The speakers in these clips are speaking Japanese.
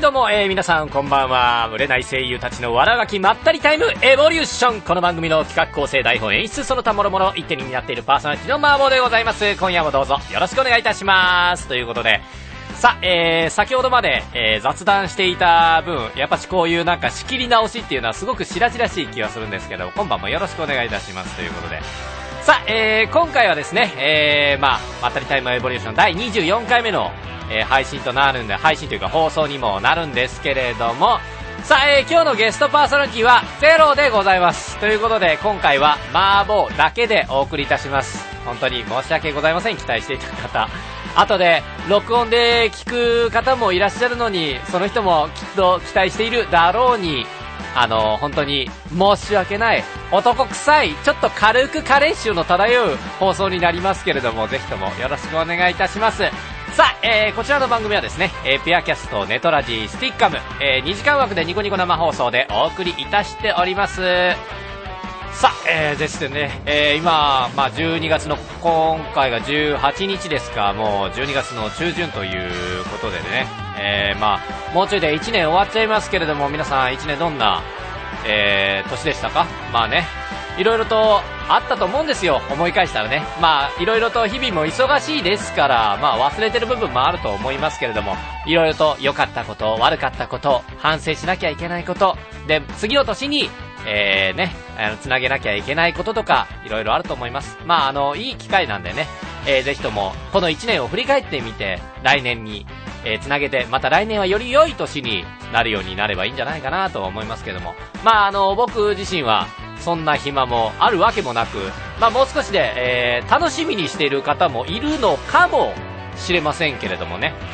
どうも、皆さんこんばんは。売れない声優たちの悪ガキまったりタイムエボリューション。この番組の企画構成、台本、演出、その他諸々一手になっているパーソナリティのマーボーでございます。今夜もどうぞよろしくお願いいたします。ということで、さあ、先ほどまで、雑談していた分、やっぱしこういうなんか仕切り直しっていうのはすごく白々しい気がするんですけど、今晩もよろしくお願いいたしますということで、さあ、今回はですね、まったりタイムエボリューション第24回目の配信となるんで、配信というか放送にもなるんですけれども、さあ、今日のゲストパーソナリティはゼロでございますということで、今回はマーボーだけでお送りいたします。本当に申し訳ございません。期待していた方、後で録音で聞く方もいらっしゃるのに、その人もきっと期待しているだろうに、本当に申し訳ない、男臭い、ちょっと軽くカレー臭の漂う放送になりますけれども、ぜひともよろしくお願いいたします。さあ、こちらの番組はですね、ペアキャスト、ネトラジ、スティッカム、2時間枠でニコニコ生放送でお送りいたしております。さあ、ですね、今、12月の今回が18日ですか、もう12月の中旬ということでね、もうちょいで1年終わっちゃいますけれども、皆さん1年どんな、年でしたか？いろいろとあったと思うんですよ、思い返したらね。いろいろと日々も忙しいですから、忘れてる部分もあると思いますけれども、いろいろと良かったこと、悪かったこと、反省しなきゃいけないこと、で、次の年に、つなげなきゃいけないこととか、いろいろあると思います。いい機会なんでね、ぜひとも、この1年を振り返ってみて、来年に、つなげて、また来年はより良い年になるようになればいいんじゃないかなと思いますけども、僕自身は、そんな暇もあるわけもなく、もう少しで、楽しみにしている方もいるのかもしれませんけれどもね、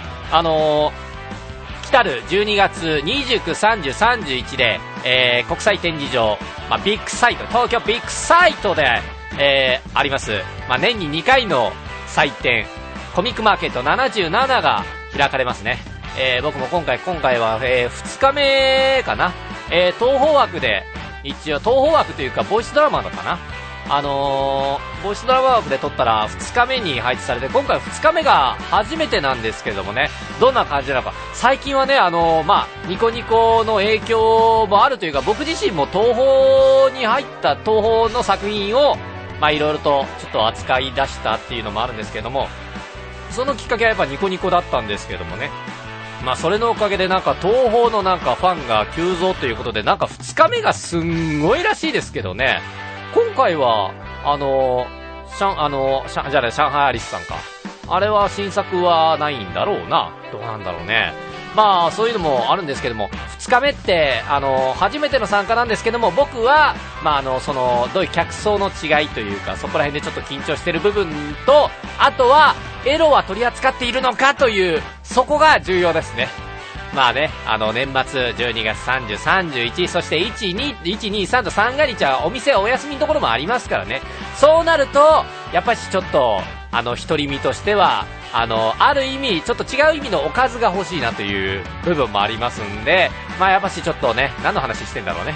来る12月29、30、31で、国際展示場、ビッグサイト、東京ビッグサイトで、あります、年に2回の祭典、コミックマーケット77が開かれますね。僕も今回は、2日目かな、東方枠で、一応東方枠というかボイスドラマのかな、ボイスドラマ枠で撮ったら2日目に配置されて、今回2日目が初めてなんですけどもね、どんな感じなのか。最近はね、ニコニコの影響もあるというか、僕自身も東宝に入った東宝の作品をいろいろとちょっと扱い出したっていうのもあるんですけども、そのきっかけはやっぱニコニコだったんですけどもね、それのおかげで東宝のファンが急増ということで、2日目がすんごいらしいですけどね。今回は上海アリスさんか、あれは新作はないんだろうな、どうなんだろうね。そういうのもあるんですけども、2日目って初めての参加なんですけども、僕はどういう客層の違いというか、そこら辺でちょっと緊張してる部分と、あとはエロは取り扱っているのかという、そこが重要ですね。年末12月30、31、そして1、2、3と三が日はお店お休みのところもありますからね。そうなるとやっぱりちょっと独り身としてはある意味ちょっと違う意味のおかずが欲しいなという部分もありますんで、やっぱしちょっとね、何の話してんだろうね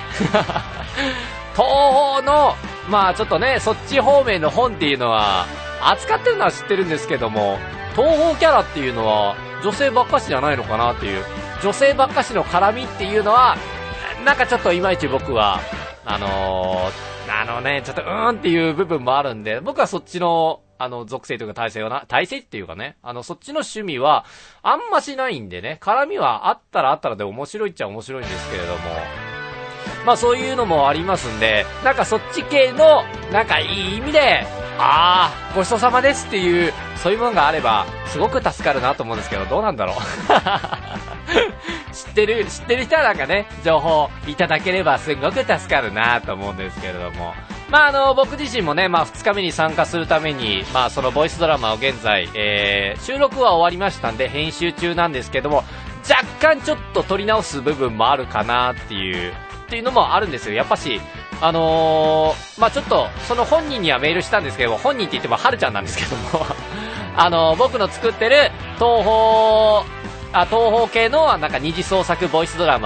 東宝のちょっとね、そっち方面の本っていうのは扱ってるのは知ってるんですけども、東宝キャラっていうのは女性ばっかしじゃないのかなっていう、女性ばっかしの絡みっていうのはちょっといまいち僕はちょっとっていう部分もあるんで、僕はそっちの属性というか体制っていうかね、そっちの趣味はあんましないんでね、絡みはあったらで面白いっちゃ面白いんですけれども、そういうのもありますんで、そっち系のいい意味でごちそうさまですっていう、そういうものがあればすごく助かるなと思うんですけど、どうなんだろう知ってる人はね、情報いただければすごく助かるなと思うんですけれども、僕自身もね、2日目に参加するために、そのボイスドラマを現在、収録は終わりましたんで編集中なんですけども、若干ちょっと撮り直す部分もあるかなっていうのもあるんですよ。やっぱしちょっとその本人にはメールしたんですけども、本人って言ってもはるちゃんなんですけども僕の作ってる東宝系の二次創作ボイスドラマ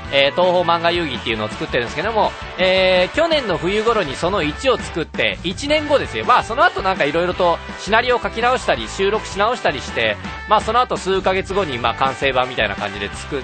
東宝漫画遊戯っていうのを作ってるんですけども、去年の冬頃にその1を作って、1年後ですよ。まあ、その後なんか色々とシナリオを書き直したり、収録し直したりして、まあ、その後数ヶ月後に、まあ、完成版みたいな感じで作って、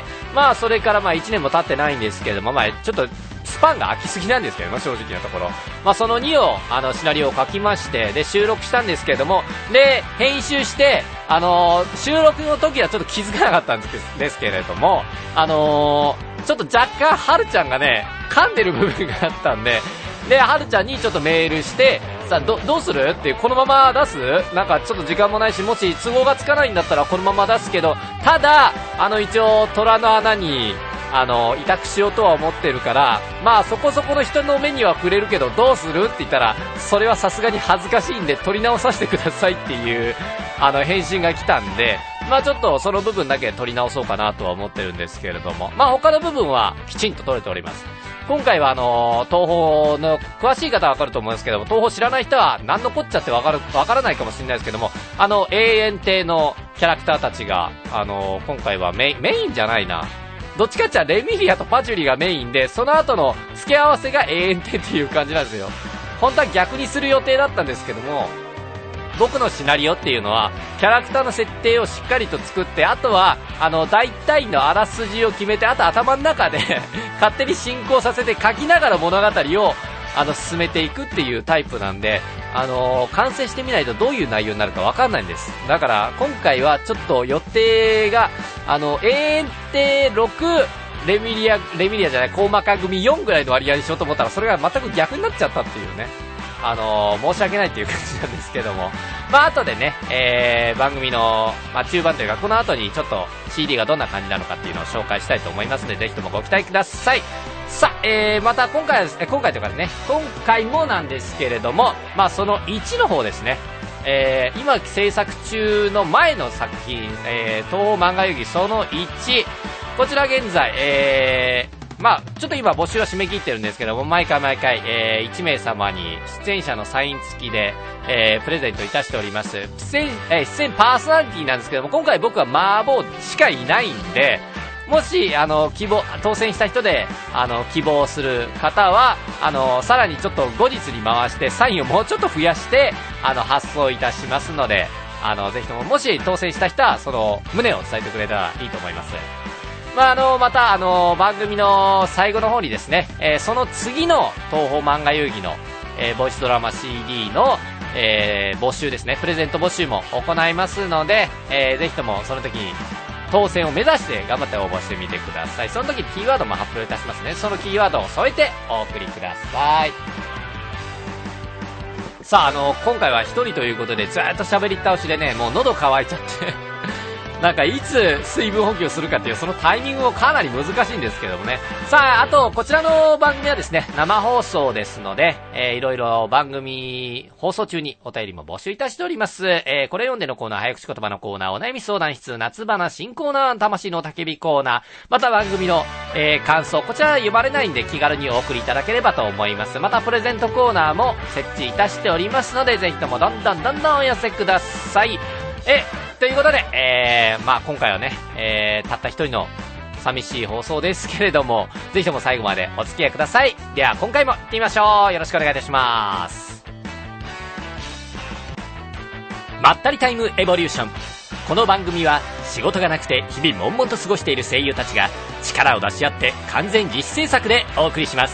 まあ、それからまあ、1年も経ってないんですけども、まあ、ちょっと、スパンが空きすぎなんですけども、正直なところ。まあ、その2を、シナリオを書きまして、で、収録したんですけども、で、編集して、収録の時はちょっと気づかなかったんですけれども、ちょっと若干、はるちゃんがね、噛んでる部分があったんで、で、はるちゃんにちょっとメールして、さあ、どうするっていう、このまま出す？なんかちょっと時間もないし、もし都合がつかないんだったらこのまま出すけど、ただ、一応、虎の穴に、委託しようとは思ってるから、まあそこそこの人の目には触れるけどどうするって言ったら、それはさすがに恥ずかしいんで取り直させてくださいっていう、返信が来たんで、まあちょっとその部分だけ取り直そうかなとは思ってるんですけれども、まあ他の部分はきちんと取れております。今回は東宝の詳しい方はわかると思うんですけども、東宝知らない人は何のこっちゃってわからないかもしれないですけども、永遠亭のキャラクターたちが、今回はメインじゃないな。どっちかっていうとレミリアとパチュリがメインで、その後の付け合わせが永遠亭っていう感じなんですよ。本当は逆にする予定だったんですけども、僕のシナリオっていうのはキャラクターの設定をしっかりと作って、あとは大体のあらすじを決めて、あと頭の中で勝手に進行させて書きながら物語を進めていくっていうタイプなんで、完成してみないとどういう内容になるかわかんないんです。だから今回はちょっと予定が永遠亭6、レミリアじゃない、コーマカ組4ぐらいの割合にしようと思ったら、それが全く逆になっちゃったっていうね、申し訳ないっていう感じなんですけども、まあ後でね、番組の、まあ、中盤というかこの後にちょっと CD がどんな感じなのかっていうのを紹介したいと思いますので、ぜひともご期待ください。さあ、また今回はですね、今回もなんですけれども、まあその1の方ですね、今制作中の前の作品、東宝漫画遊戯その1、こちら現在、まあちょっと今募集は締め切ってるんですけども、毎回、1名様に出演者のサイン付きで、プレゼントいたしております。出演パーソナリティなんですけども、今回僕は麻婆しかいないんで、もし当選した人で希望する方はさらにちょっと後日に回してサインをもうちょっと増やして発送いたしますので、ぜひとももし当選した人はその旨を伝えてくれたらいいと思います。まあまた番組の最後の方にですね、その次の東宝漫画遊戯の、ボイスドラマ CD の、募集ですね、プレゼント募集も行いますので、ぜひともその時に当選を目指して頑張って応募してみてください。その時にキーワードも発表いたしますね。そのキーワードを添えてお送りください。さあ今回は一人ということでずーっと喋り倒しでね、もう喉乾いちゃってなんかいつ水分補給するかっていうそのタイミングもかなり難しいんですけどもね。さあ、あとこちらの番組はですね、生放送ですので、いろいろ番組放送中にお便りも募集いたしております。これ読んでのコーナー、早口言葉のコーナー、お悩み相談室、夏話新コーナー、魂の焚き火コーナー、また番組の、感想、こちら読まれないんで気軽にお送りいただければと思います。またプレゼントコーナーも設置いたしておりますので、ぜひともどんどんお寄せください。ということで、まあ今回はね、たった一人の寂しい放送ですけれども、ぜひとも最後までお付き合いください。では今回も行ってみましょう。よろしくお願いいたします。まったりタイムエボリューション。この番組は仕事がなくて日々悶々と過ごしている声優たちが力を出し合って完全自主制作でお送りします。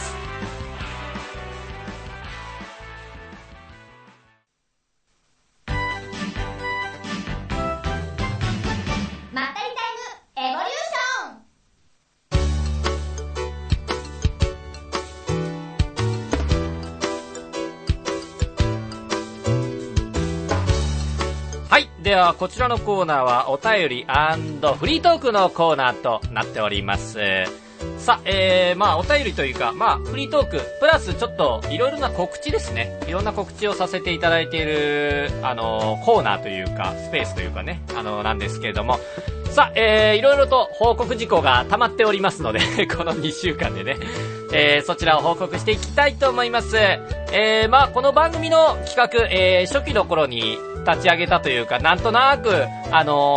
ではこちらのコーナーはお便り&フリートークのコーナーとなっております。さあ、まあお便りというか、まあフリートークプラスちょっといろいろな告知ですね。いろんな告知をさせていただいているコーナーというかスペースというかね、なんですけれども、さあ、いろいろと報告事項が溜まっておりますのでこの2週間でね、そちらを報告していきたいと思います。まあこの番組の企画、初期の頃に立ち上げたというか、なんとなく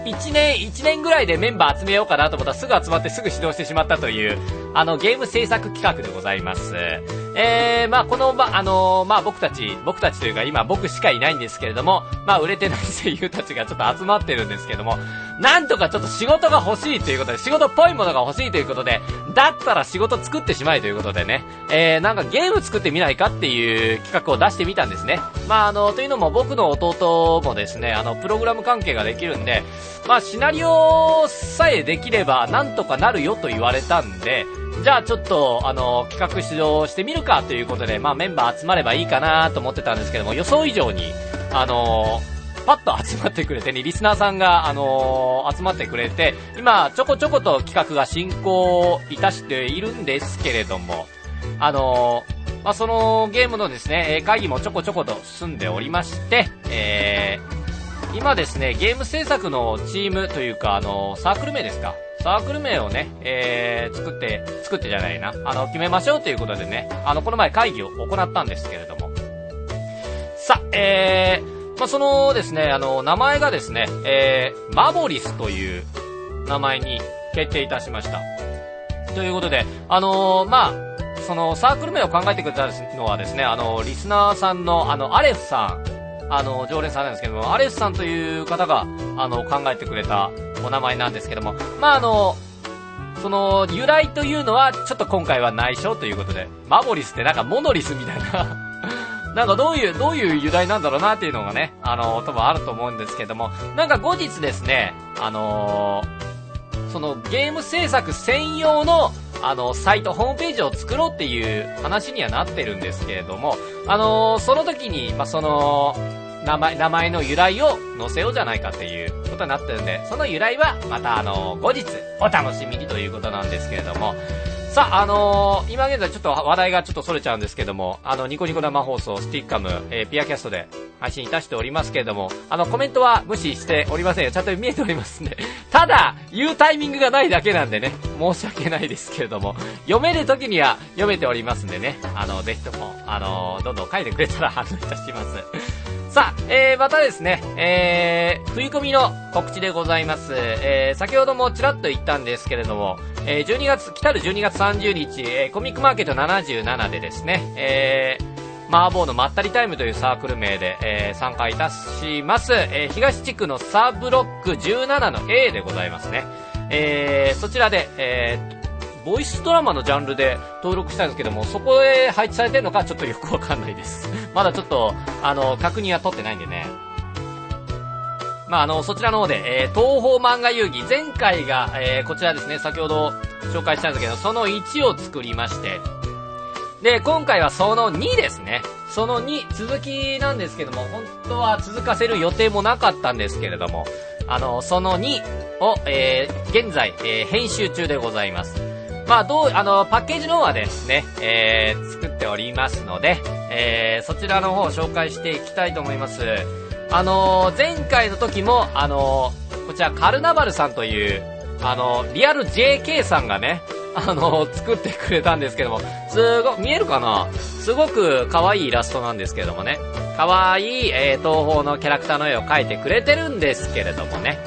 1年ぐらいでメンバー集めようかなと思ったらすぐ集まってすぐ始動してしまったという、ゲーム制作企画でございます。まあ、この、まあ、僕たちというか今僕しかいないんですけれども、まあ、売れてない声優たちがちょっと集まってるんですけども、なんとかちょっと仕事が欲しいということで、仕事っぽいものが欲しいということで、だったら仕事作ってしまえということでね、なんかゲーム作ってみないかっていう企画を出してみたんですね。まあ、というのも僕の弟もですね、プログラム関係ができるんで、まあ、シナリオさえできればなんとかなるよと言われたんで、じゃあちょっと、企画指導してみるかということで、まあメンバー集まればいいかなと思ってたんですけども、予想以上に、パッと集まってくれてね、リスナーさんが、集まってくれて、今、ちょこちょこと企画が進行いたしているんですけれども、まあ、そのゲームのですね、会議もちょこちょこと進んでおりまして、今ですね、ゲーム制作のチームというか、サークル名ですか。サークル名をね、作ってじゃないな。決めましょうということでね、この前会議を行ったんですけれども。さ、まあ、そのですね、名前がですね、マボリスという名前に決定いたしました。ということで、まあ、そのサークル名を考えてくれたのはですね、リスナーさんの、アレフさん、常連さんなんですけども、アレフさんという方が、考えてくれたお名前なんですけども、まあ、その、由来というのは、ちょっと今回は内緒ということで、マボリスってなんかモノリスみたいな、なんかどういう由来なんだろうなっていうのがね、多分あると思うんですけども、なんか後日ですね、そのゲーム制作専用の、サイト、ホームページを作ろうっていう話にはなってるんですけれども、その時に、まあ、その、名前の由来を載せようじゃないかっていうことになってるんで、その由来はまた後日お楽しみにということなんですけれども、さあ、今現在ちょっと話題がちょっとそれちゃうんですけども、ニコニコ生放送、スティッカム、ピアキャストで配信いたしておりますけれども、コメントは無視しておりませんよ。ちゃんと見えておりますね。ただ、言うタイミングがないだけなんでね、申し訳ないですけれども、読める時には読めておりますんでね、ぜひとも、どんどん書いてくれたら反応いたします。さあ、またですね、冬込みの告知でございます。先ほどもちらっと言ったんですけれども、来る12月30日、コミックマーケット77でですね、マーボーのまったりタイムというサークル名で、参加いたします。東地区のサブロック17の A でございますね。そちらで、ボイスドラマのジャンルで登録したんですけども、そこへ配置されてるのかちょっとよくわかんないです。まだちょっと、確認は取ってないんでね。まあ、そちらの方で、東宝漫画遊戯、前回が、こちらですね、先ほど紹介したんですけど、その1を作りまして、で、今回はその2ですね。その2、続きなんですけども、本当は続かせる予定もなかったんですけれども、その2を、現在、編集中でございます。まあ、パッケージの方はですね、作っておりますので、そちらの方を紹介していきたいと思います。前回の時も、こちらカルナバルさんという、リアル JK さんがね、作ってくれたんですけども、見えるかな？すごく可愛いイラストなんですけどもね、可愛い、東宝のキャラクターの絵を描いてくれてるんですけれどもね、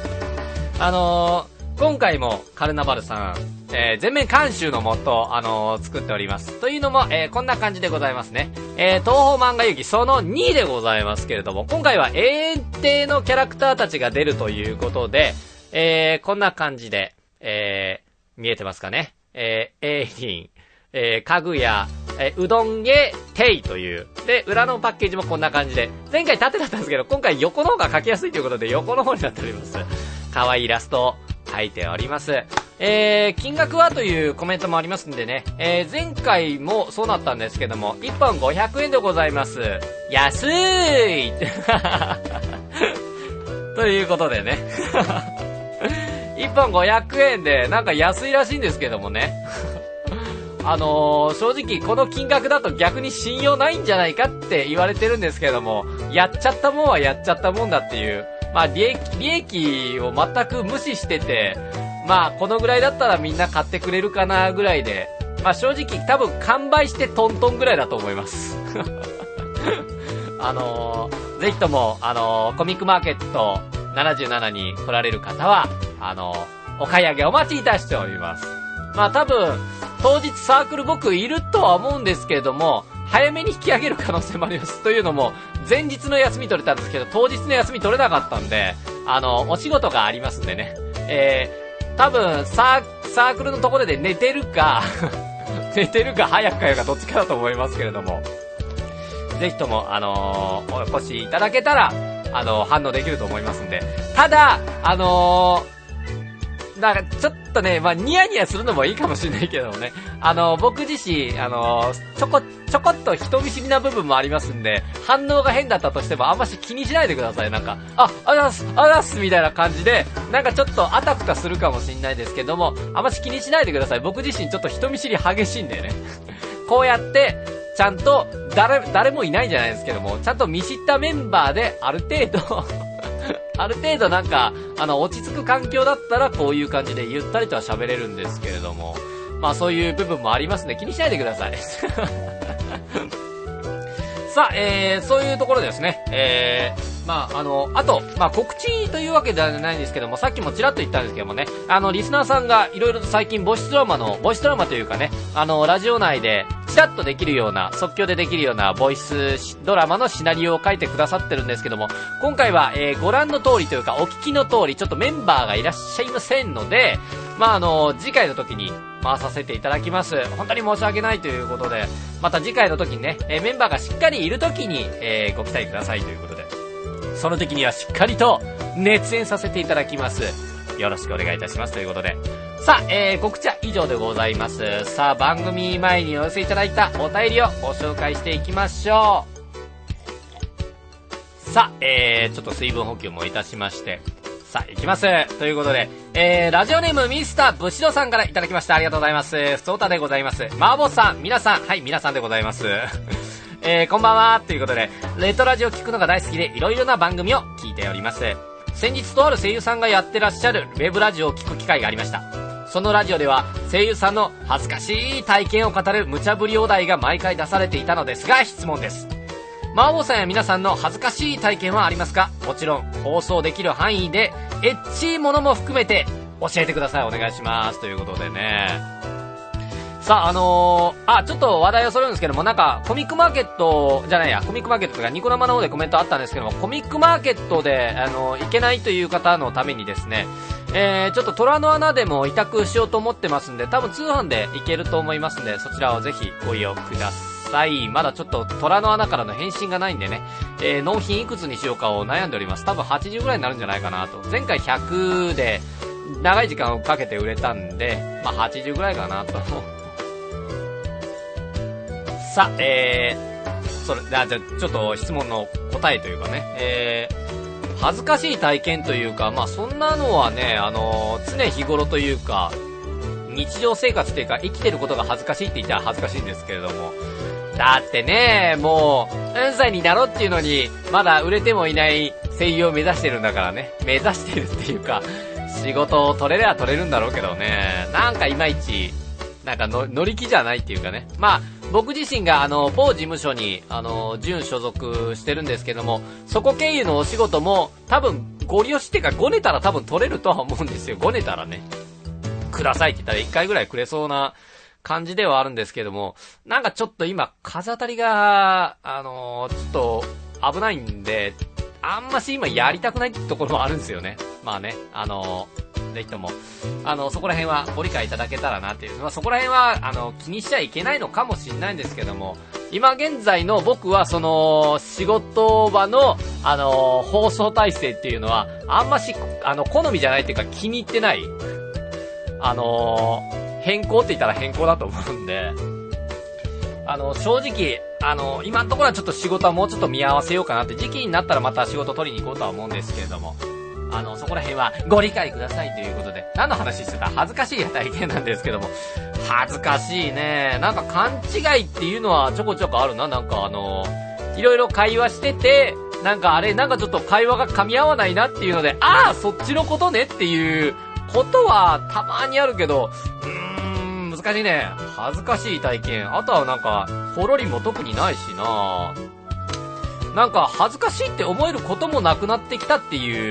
今回もカルナバルさん、全面監修のもと、作っております。というのも、こんな感じでございますね。東宝漫画遊戯その2でございますけれども、今回は永遠亭のキャラクターたちが出るということで、こんな感じで、見えてますかね。エイリン、かぐや、うどんげ、ていという。で、裏のパッケージもこんな感じで、前回縦だったんですけど、今回横の方が描きやすいということで、横の方になっております。可愛いイラストを描いております。金額はというコメントもありますんでね、前回もそうなったんですけども、1本500円でございます。安いということでね。1本500円で、なんか安いらしいんですけどもね。正直この金額だと逆に信用ないんじゃないかって言われてるんですけども、やっちゃったもんはやっちゃったもんだっていう、まあ利益を全く無視してて、まあこのぐらいだったらみんな買ってくれるかなぐらいで、まあ正直多分完売してトントンぐらいだと思います。ぜひともコミックマーケット 77に来られる方は、お買い上げお待ちいたしております。まあ多分、当日サークル僕いるとは思うんですけれども、早めに引き上げる可能性もあります。というのも、前日の休み取れたんですけど、当日の休み取れなかったんで、お仕事がありますんでね。多分、サークルのところで寝てるか、寝てるか早く帰るかどっちかだと思いますけれども、ぜひとも、お越しいただけたら、反応できると思いますんで。ただ、なんかちょっとね、まあ、ニヤニヤするのもいいかもしれないけどね。僕自身、ちょこっと人見知りな部分もありますんで、反応が変だったとしてもあんまし気にしないでください。なんか、あざすみたいな感じで、なんかちょっとあたふたするかもしれないですけども、あんまし気にしないでください。僕自身ちょっと人見知り激しいんでね。こうやって、ちゃんと、誰もいないんじゃないですけども、ちゃんと見知ったメンバーで、ある程度なんか、落ち着く環境だったら、こういう感じでゆったりとは喋れるんですけれども、まあそういう部分もありますね。気にしないでください。さあ、そういうところですね。まあ、あと、まあ、告知というわけではないんですけども、さっきもちらっと言ったんですけどもね、リスナーさんがいろいろと最近ボイスドラマというかね、ラジオ内で、ちらっとできるような、即興でできるようなボイスドラマのシナリオを書いてくださってるんですけども、今回は、ご覧の通りというか、お聞きの通り、ちょっとメンバーがいらっしゃいませんので、まあ、次回の時に回させていただきます。本当に申し訳ないということで、また次回の時にね、メンバーがしっかりいる時に、ご期待くださいということで、その時にはしっかりと熱演させていただきます。よろしくお願いいたしますということで。さあ、告知は以上でございます。さあ、番組前にお寄せいただいたお便りをご紹介していきましょう。さあ、ちょっと水分補給もいたしまして。さあ、いきます。ということで、ラジオネームミスターブシロさんからいただきました。ありがとうございます。ふつおたでございます。マーボさん、皆さん、はい、皆さんでございます。こんばんは、ということで、レトラジオ聞くのが大好きで、いろいろな番組を聞いております。先日とある声優さんがやってらっしゃるウェブラジオを聞く機会がありました。そのラジオでは、声優さんの恥ずかしい体験を語る無茶ぶりお題が毎回出されていたのですが、質問です。マーボーさんや皆さんの恥ずかしい体験はありますか？もちろん、放送できる範囲で、エッチいものも含めて、教えてください。お願いします。ということでね。さあ、ちょっと話題をそれるんですけども、なんか、コミックマーケットとか、ニコ生の方でコメントあったんですけども、コミックマーケットで、行けないという方のためにですね、ちょっと虎の穴でも委託しようと思ってますんで、多分通販で行けると思いますんで、そちらをぜひご利用ください。まだちょっと虎の穴からの返信がないんでね、納品いくつにしようかを悩んでおります。多分80ぐらいになるんじゃないかなと。前回100で、長い時間をかけて売れたんで、まあ80ぐらいかなと。さあ、じゃあちょっと質問の答えというかね、恥ずかしい体験というか、まあそんなのはね、常日頃というか、日常生活というか、生きてることが恥ずかしいって言ったら恥ずかしいんですけれども、だってね、もう、何歳になろうっていうのに、まだ売れてもいない声優を目指してるんだからね、目指してるっていうか、仕事を取れれば取れるんだろうけどね、なんかいまいち、なんか乗り気じゃないっていうかね、まあ、僕自身が某事務所に準所属してるんですけども、そこ経由のお仕事も多分ご利用してかごねたら多分取れるとは思うんですよ。ごねたらね、くださいって言ったら1回ぐらいくれそうな感じではあるんですけども、なんかちょっと今風当たりがちょっと危ないんで、あんまし今やりたくないってところもあるんですよね。まあね、ぜひとも、そこら辺はご理解いただけたらなっていう。まあ、そこら辺は、気にしちゃいけないのかもしれないんですけども、今現在の僕は、仕事場の、放送体制っていうのは、あんまし、好みじゃないっていうか気に入ってない。変更って言ったら変更だと思うんで、正直、今のところはちょっと仕事はもうちょっと見合わせようかなって、時期になったらまた仕事取りに行こうとは思うんですけれども、そこら辺はご理解くださいということで、何の話してた？恥ずかしい体験なんですけども、恥ずかしいね。なんか勘違いっていうのはちょこちょこあるな。なんかいろいろ会話してて、なんかなんかちょっと会話が噛み合わないなっていうので、そっちのことねっていうことはたまにあるけど、難しいね。恥ずかしい体験。あとはなんか、ほろりも特にないしな。なんか恥ずかしいって思えることもなくなってきたっていう、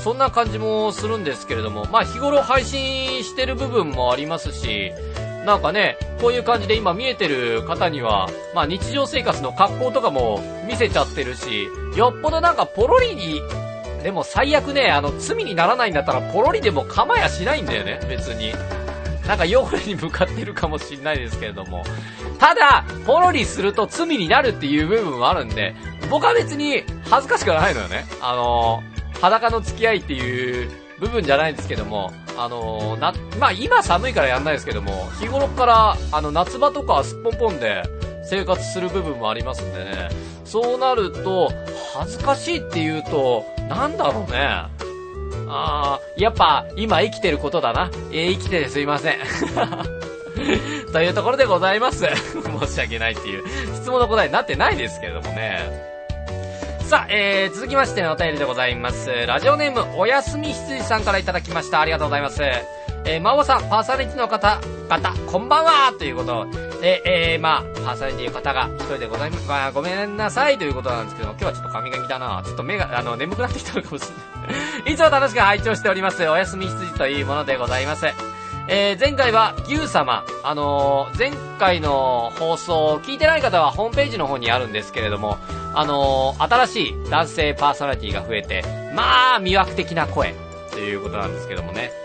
そんな感じもするんですけれども、まあ日頃配信してる部分もありますし、なんかね、こういう感じで今見えてる方には、まあ日常生活の格好とかも見せちゃってるし、よっぽどなんかポロリに、でも最悪ね、罪にならないんだったらポロリでも構やしないんだよね、別に。なんか汚れに向かってるかもしれないですけれども。ただ、ポロリすると罪になるっていう部分はあるんで、僕は別に恥ずかしくはないのよね。裸の付き合いっていう部分じゃないんですけども、まあ、今寒いからやんないですけども、日頃から、夏場とかはすっぽんぽんで生活する部分もありますんでね。そうなると、恥ずかしいって言うと、なんだろうね。やっぱ、今生きてることだな。生きててすいません。というところでございます。申し訳ないっていう質問の答えになってないですけれどもね。さあ、続きましてのお便りでございます。ラジオネーム、おやすみ羊さんからいただきました。ありがとうございます。まおさん、パーソナリティの方、こんばんはということで、まあ、パーソナリティの方が一人でございます。まあ、ごめんなさいということなんですけども、今日はちょっと神々だな。ちょっと目が、眠くなってきたのかもしれない。いつも楽しく拝聴しております。おやすみ羊というものでございます。前回は牛様、前回の放送を聞いてない方はホームページの方にあるんですけれども、新しい男性パーソナリティが増えて、まあ、魅惑的な声ということなんですけどもね。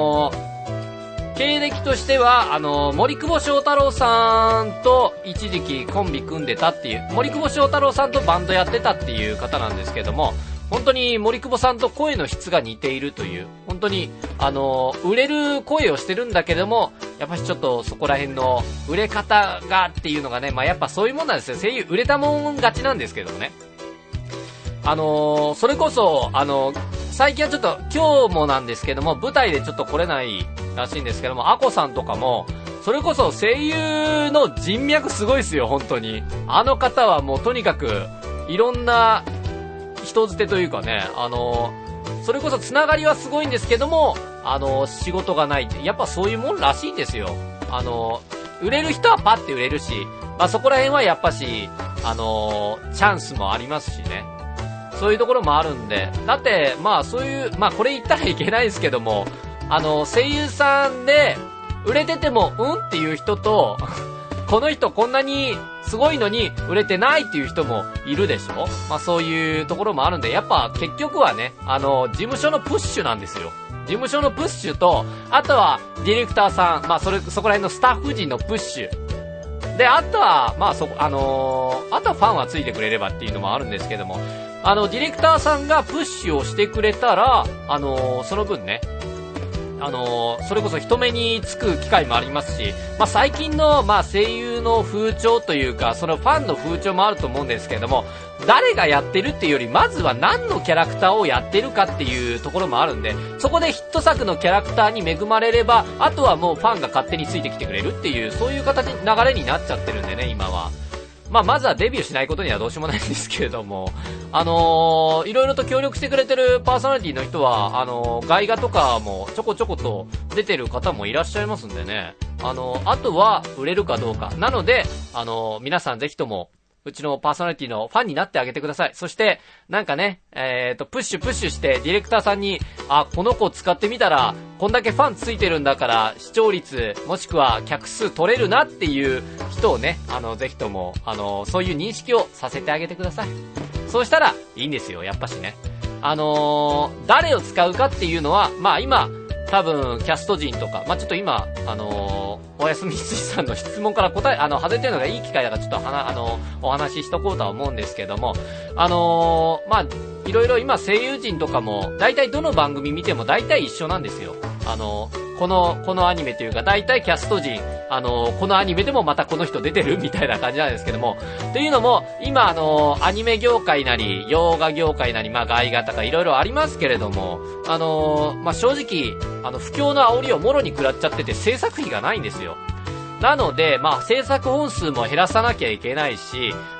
経歴としては、森久保祥太郎さんと一時期コンビ組んでたっていう、森久保祥太郎さんとバンドやってたっていう方なんですけども、本当に森久保さんと声の質が似ているという、本当に、売れる声をしてるんだけども、やっぱりちょっとそこら辺の売れ方がっていうのがね、まあやっぱそういうもんなんですよ。声優売れたもん勝ちなんですけどもね。それこそ、最近はちょっと今日もなんですけども、舞台でちょっと来れないらしいんですけども、アコさんとかも、それこそ声優の人脈すごいですよ、本当に。あの方はもうとにかく、いろんな人づてというかね、それこそつながりはすごいんですけども、仕事がないって、やっぱそういうもんらしいんですよ。売れる人はパッて売れるし、まあそこら辺はやっぱし、チャンスもありますしね。そういうところもあるんで、だって、まあそういう、まあこれ言ったらいけないですけども、声優さんで、売れてても、っていう人と、この人こんなにすごいのに売れてないっていう人もいるでしょ。まあそういうところもあるんで、やっぱ結局はね、事務所のプッシュなんですよ。事務所のプッシュと、あとはディレクターさん、まあそこら辺のスタッフ陣のプッシュ。で、あとは、まああとはファンはついてくれればっていうのもあるんですけども、ディレクターさんがプッシュをしてくれたら、その分ね、それこそ人目につく機会もありますし、まあ、最近の、まあ、声優の風潮というか、そのファンの風潮もあると思うんですけれども、誰がやってるっていうより、まずは何のキャラクターをやってるかっていうところもあるんで、そこでヒット作のキャラクターに恵まれれば、あとはもうファンが勝手についてきてくれるっていう、そういう流れになっちゃってるんでね、今は。まあ、まずはデビューしないことにはどうしようもないんですけれども、いろいろと協力してくれてるパーソナリティの人は、外画とかもちょこちょこと出てる方もいらっしゃいますんでね、あとは売れるかどうか。なので、皆さんぜひとも、うちのパーソナリティのファンになってあげてください。そして、なんかね、プッシュしてディレクターさんに、この子使ってみたら、こんだけファンついてるんだから、視聴率、もしくは客数取れるなっていう人をね、ぜひとも、そういう認識をさせてあげてください。そうしたら、いいんですよ、やっぱしね。誰を使うかっていうのは、まあ今、多分、キャスト陣とか、まあちょっと今、おやすみ羊さんの質問から外れてるのがいい機会だからちょっとお話ししとこうとは思うんですけども、まあ、いろいろ今声優陣とかも、大体どの番組見ても大体一緒なんですよ。このアニメというか、大体キャスト陣、このアニメでもまたこの人出てるみたいな感じなんですけども、というのも、今アニメ業界なり、洋画業界なり、まあ外画とかいろいろありますけれども、まあ正直、不況の煽りをもろに食らっちゃってて制作費がないんですよ。なので、まあ制作本数も減らさなきゃいけないし、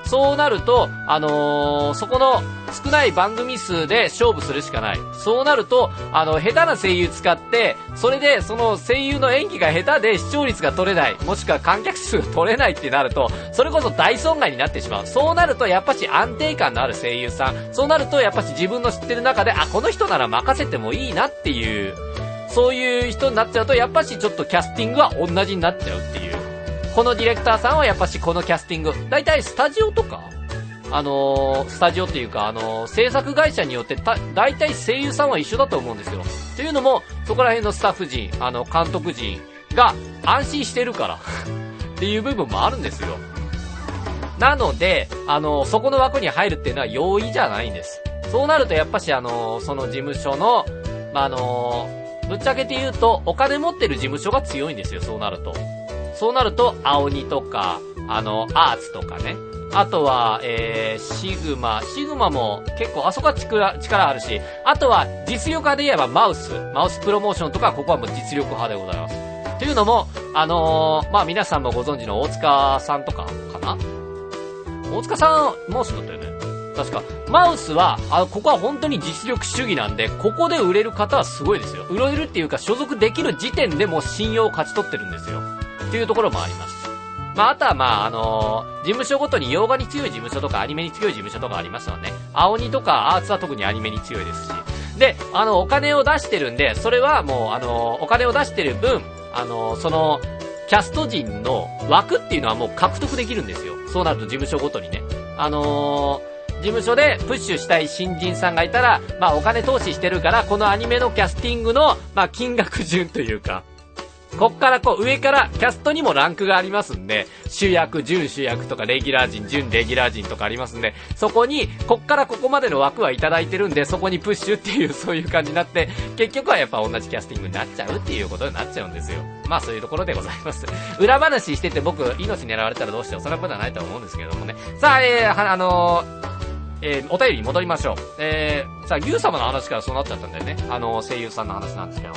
そうなると、そこの少ない番組数で勝負するしかない。そうなると、下手な声優使って、それでその声優の演技が下手で視聴率が取れない、もしくは観客数が取れないってなると、それこそ大損害になってしまう。そうなるとやっぱし安定感のある声優さん、そうなるとやっぱし自分の知ってる中で、この人なら任せてもいいなっていう、そういう人になっちゃうと、やっぱしちょっとキャスティングは同じになっちゃうっていう。このディレクターさんはやっぱしこのキャスティング、だいたいスタジオとか、スタジオっていうか、制作会社によってだいたい声優さんは一緒だと思うんですよ。というのも、そこら辺のスタッフ陣、監督陣が安心してるからっていう部分もあるんですよ。なので、そこの枠に入るっていうのは容易じゃないんです。そうなるとやっぱしその事務所の、ぶっちゃけて言うと、お金持ってる事務所が強いんですよ、そうなると。そうなると、青鬼とか、アーツとかね。あとは、シグマも結構、あそこは力あるし、あとは実力派で言えばマウスプロモーションとか、ここはもう実力派でございます。というのも、皆さんもご存知の大塚さんとかかな？大塚さん、マウスだったよね。確か。マウスは、ここは本当に実力主義なんで、ここで売れる方はすごいですよ。売れるっていうか、所属できる時点でもう信用を勝ち取ってるんですよ。っていうところもあります。あとは事務所ごとに洋画に強い事務所とかアニメに強い事務所とかありますよね。青鬼とかアーツは特にアニメに強いですし。で、お金を出してるんで、それはもうお金を出してる分、その、キャスト陣の枠っていうのはもう獲得できるんですよ。そうなると事務所ごとにね。事務所でプッシュしたい新人さんがいたら、お金投資してるから、このアニメのキャスティングの、金額順というか、こっから上からキャストにもランクがありますんで、主役、準主役とかレギュラー陣、準レギュラー陣とかありますんで、そこに、こっからここまでの枠はいただいてるんで、そこにプッシュっていう、そういう感じになって、結局はやっぱ同じキャスティングになっちゃうっていうことになっちゃうんですよ。そういうところでございます。裏話してて僕、命狙われたらどうしよう。そんなことはないと思うんですけれどもね。さあ、お便りに戻りましょう。さあ、牛様の話からそうなっちゃったんだよね。声優さんの話なんですけど。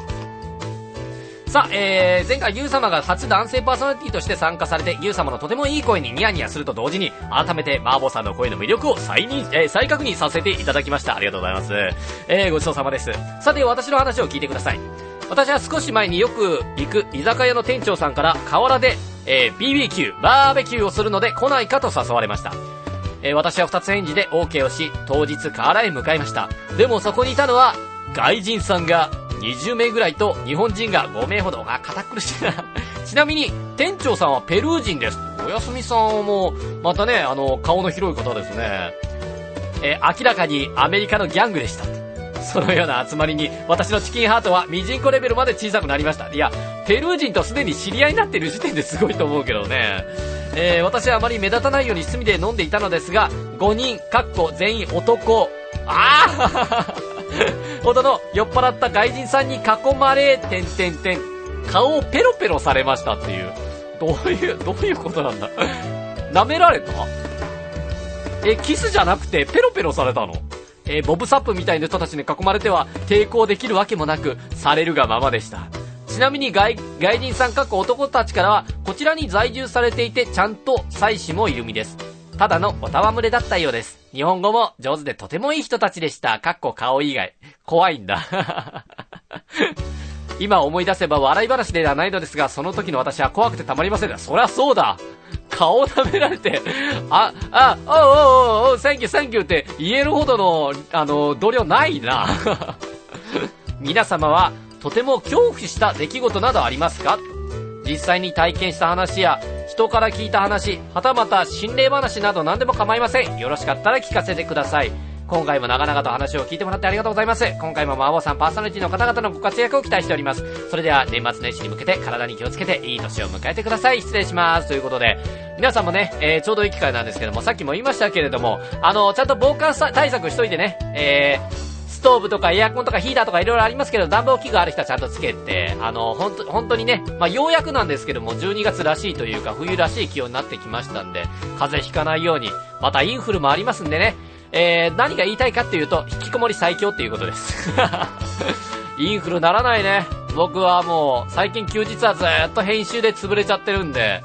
さあ、前回牛様が初男性パーソナリティとして参加されて、牛様のとてもいい声にニヤニヤすると同時に、改めてマーボーさんの声の魅力を再確認させていただきました。ありがとうございます。ごちそうさまです。さて、私の話を聞いてください。私は少し前によく行く居酒屋の店長さんから河原で、BBQ、バーベキューをするので来ないかと誘われました。私は二つ返事で OK をし、当日河原へ向かいました。でもそこにいたのは、外人さんが20名ぐらいと日本人が5名ほど。堅苦しいな。ちなみに、店長さんはペルー人です。おやすみさんも、またね、顔の広い方ですね。明らかにアメリカのギャングでした。そのような集まりに、私のチキンハートはミジンコレベルまで小さくなりました。いや、ペルー人とすでに知り合いになっている時点ですごいと思うけどね。私はあまり目立たないように隅で飲んでいたのですが、5人、全員男。ほどの酔っ払った外人さんに囲まれ、顔をペロペロされましたっていう。どういうことなんだ。舐められた？キスじゃなくてペロペロされたの？ボブサップみたいな人たちに囲まれては抵抗できるわけもなく、されるがままでした。ちなみに外人さん男たちからは、こちらに在住されていてちゃんと妻子もいる身です。ただのおたわむれだったようです。日本語も上手でとてもいい人たちでした。顔以外。怖いんだ。今思い出せば笑い話ではないのですが、その時の私は怖くてたまりません。そりゃそうだ。顔舐められて、サンキューって言えるほどの、度量ないな。皆様はとても恐怖した出来事などありますか？実際に体験した話や人から聞いた話、はたまた心霊話など何でも構いません。よろしかったら聞かせてください。今回も長々と話を聞いてもらってありがとうございます。今回もマーボーさんパーソナリティの方々のご活躍を期待しております。それでは年末年始に向けて体に気をつけていい年を迎えてください。失礼します。ということで、皆さんもね、ちょうどいい機会なんですけども、さっきも言いましたけれども、ちゃんと防寒対策しといてね、ストーブとかエアコンとかヒーターとかいろいろありますけど、暖房器具ある人はちゃんとつけて、本当にね、ようやくなんですけども、12月らしいというか、冬らしい気温になってきましたんで、風邪ひかないように、またインフルもありますんでね、何が言いたいかっていうと、引きこもり最強っていうことです。インフルならないね。僕はもう、最近休日はずーっと編集で潰れちゃってるんで、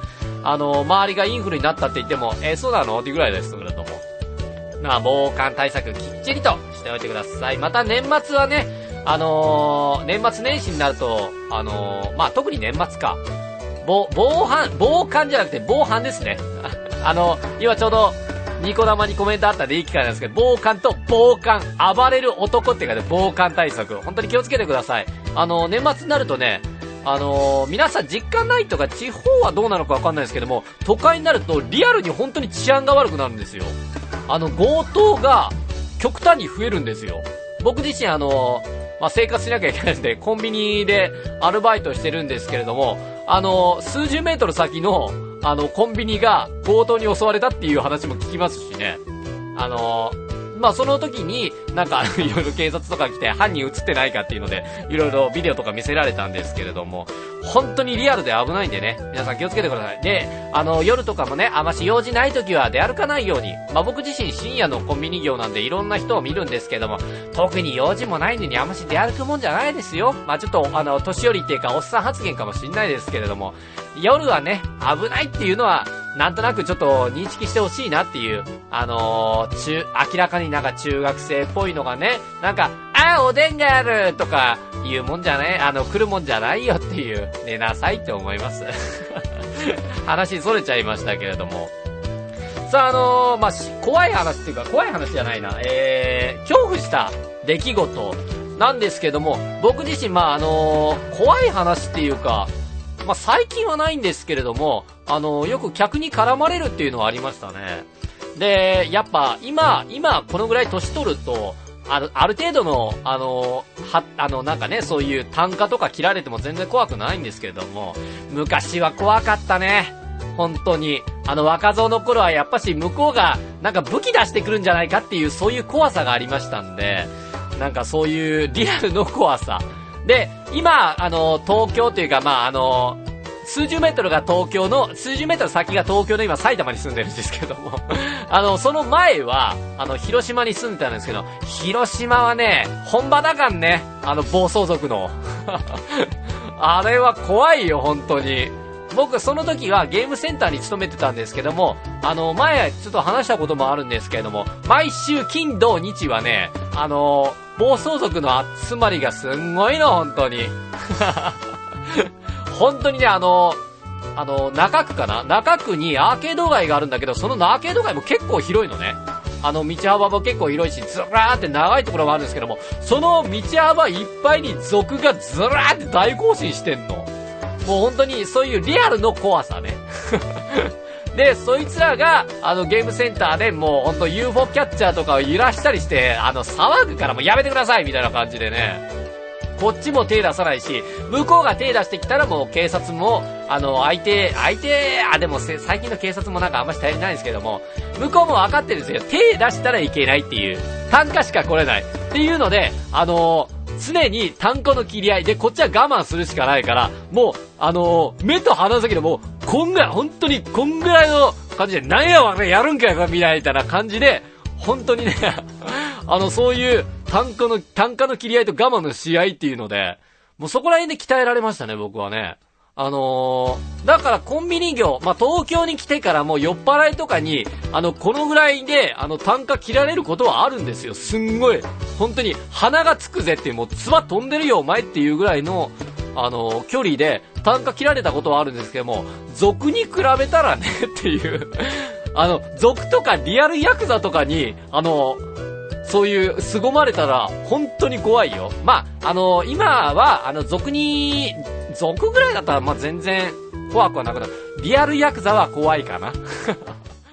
周りがインフルになったって言っても、そうなのってぐらいですけれども。防寒対策きっちりとしておいてください。また年末はね、年末年始になると、特に年末か。防寒じゃなくて防犯ですね。今ちょうど、ニコ生にコメントあったんでいい機会なんですけど、防寒と防寒、暴れる男って書いて防寒対策。本当に気をつけてください。年末になるとね、皆さん実感ないとか地方はどうなのかわかんないですけども、都会になるとリアルに本当に治安が悪くなるんですよ。強盗が極端に増えるんですよ。僕自身生活しなきゃいけないんで、コンビニでアルバイトしてるんですけれども、数十メートル先の、コンビニが強盗に襲われたっていう話も聞きますしね。その時に、なんか、いろいろ警察とか来て、犯人映ってないかっていうので、いろいろビデオとか見せられたんですけれども、本当にリアルで危ないんでね、皆さん気をつけてください。で、夜とかもね、あまし用事ない時は出歩かないように、僕自身深夜のコンビニ業なんでいろんな人を見るんですけども、特に用事もないのにあまし出歩くもんじゃないですよ。ちょっと、年寄りっていうか、おっさん発言かもしんないですけれども、夜はね、危ないっていうのは、なんとなくちょっと認識してほしいなっていう、明らかになんか中学生っぽいのがね、なんか、おでんがあるとか言うもんじゃね、来るもんじゃないよっていう、寝なさいって思います。話それちゃいましたけれども。さあ、怖い話っていうか、怖い話じゃないな、恐怖した出来事なんですけども、僕自身、怖い話っていうか、最近はないんですけれども、よく客に絡まれるっていうのはありましたね。で、やっぱ、今、このぐらい年取ると、ある程度の、なんかね、そういう単価とか切られても全然怖くないんですけれども、昔は怖かったね。本当に。若造の頃はやっぱし向こうが、なんか武器出してくるんじゃないかっていう、そういう怖さがありましたんで、なんかそういうリアルの怖さ。で、今、東京というか、数十メートルが東京の、数十メートル先が東京の今埼玉に住んでるんですけども、その前は、広島に住んでたんですけど、広島はね、本場だかんね、暴走族の。あれは怖いよ、本当に。僕、その時はゲームセンターに勤めてたんですけども、前、ちょっと話したこともあるんですけれども、毎週金土日はね、暴走族の集まりがすんごいの、本当に。本当にね、中区かな、中区にアーケード街があるんだけど、そのアーケード街も結構広いのね。道幅も結構広いし、ずらーって長いところもあるんですけども、その道幅いっぱいに族がずらーって大行進してんの。もう本当にそういうリアルの怖さね。で、そいつらが、ゲームセンターでもうほんと UFO キャッチャーとかを揺らしたりして、騒ぐからもうやめてくださいみたいな感じでね。こっちも手出さないし、向こうが手出してきたらもう警察も、でも最近の警察もなんかあんまし頼りないんですけども、向こうも分かってるんですよ。手出したらいけないっていう。単価しか来れない。っていうので、常に単価の切り合いで、こっちは我慢するしかないから、もう、目と鼻先でもう、本当にこんぐらいの感じで、なんやわね、やるんかよ、みたいな感じで、本当にね、そういう単価の切り合いと我慢の試合っていうので、もうそこら辺で鍛えられましたね、僕はね。だからコンビニ業、東京に来てからもう酔っ払いとかに、このぐらいで、単価切られることはあるんですよ。すんごい。本当に、鼻がつくぜっていう、もう、唾飛んでるよ、お前っていうぐらいの、距離で、単価切られたことはあるんですけども、族に比べたらね、っていう、族とかリアルヤクザとかに、そういう凄まれたら本当に怖いよ。今は族ぐらいだったら全然怖くはなくなる。リアルヤクザは怖いかな。